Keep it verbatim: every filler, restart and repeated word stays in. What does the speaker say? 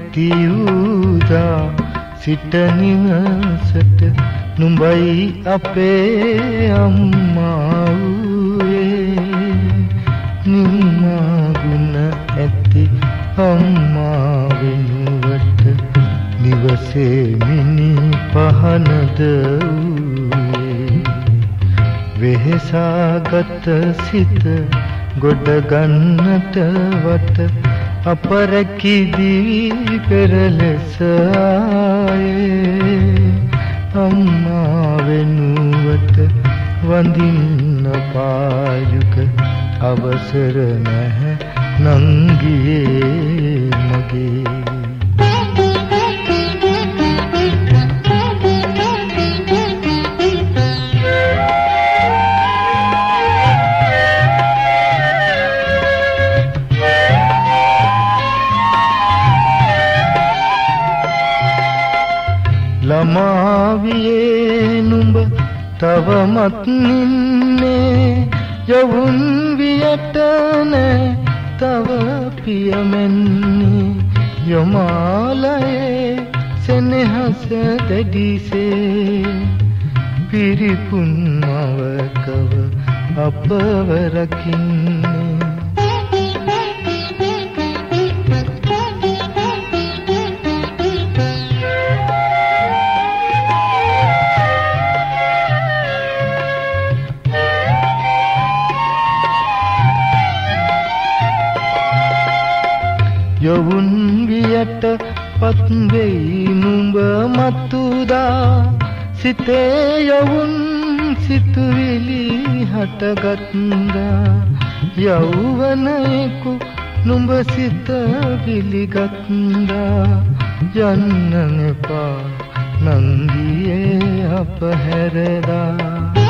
ඇති උදා සිට නිවසට නුඹයි අපේ අම්මා වූයේ නිම්මා ගුණ ඇති අම්මා වෙනුවට නිවසේ මිනි පහනද වූයේ වෙහෙසාගත සිත ගොඩ ගන්නට වට අපරැකි දිවි පෙරලෙස ආයේ අම්මා වෙනුවට වඳින්න පායුක අවසර නැහැ නංගියේ මගේ ළමාවියේ නුඹ තවමත් නින්නේ යවුන් වියට නැ තව පියමෙන්නේ යමාලයේ සෙනෙහස දැඩිසේ පිරිපුන් මවකව අපව රකින්නේ යවුන් වියට පත් වෙයි නුඹ මතුදා සිතේ යවුන් සිතුවිලි හටගත්දා යෞවනයෙකු නුඹ සිත පිළිගත්දා යන්න එපා නංගියේ අප හැරදා